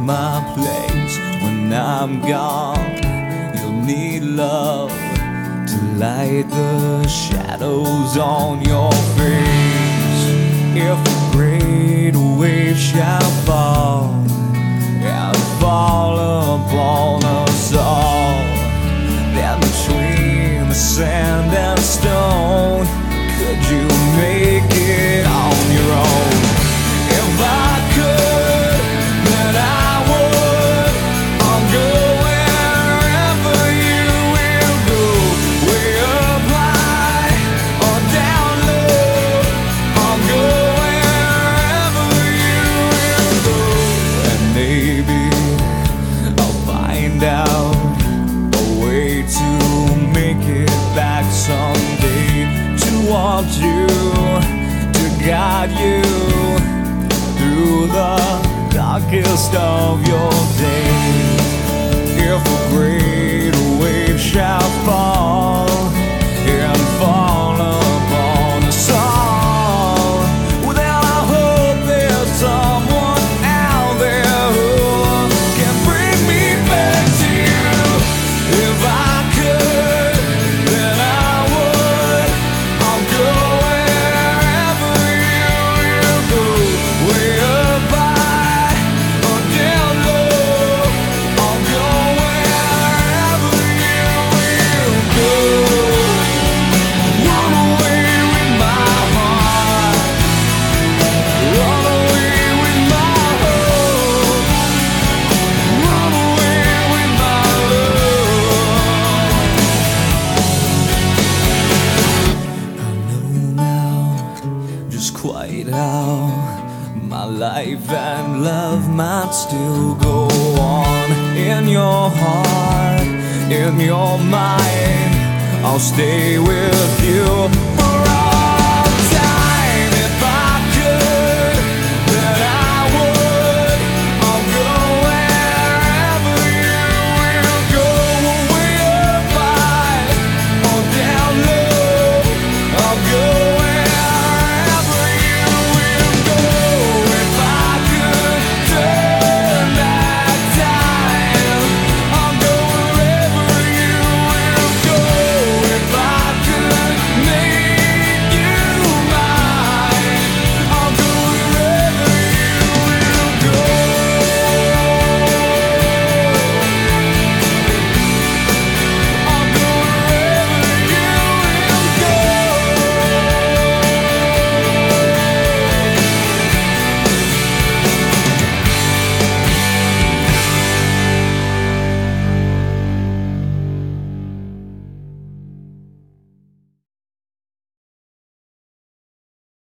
my place when I'm gone. You'll need love to light the shadows on your face. If a great wave shall fall and fall upon us all, then between the sand and stone, could you make it on your own? If I could, then I would. I'll go wherever you will go, way up high or down low. I'll go wherever you will go, and maybe I'll find out a way to make it back someday, to want you, to guide you through the darkest of your days. If a great wave shall fall and fall upon us all, well, then I hope there's someone out there who can bring me back to you. If I could, then I would. I'll go wherever you will go, way up high or down low. I'll go wherever you will go. Run away with my heart, run away with my hope, run away with my love. I know now just quite how my life and love might still go on. In your heart, in your mind, I'll stay with you.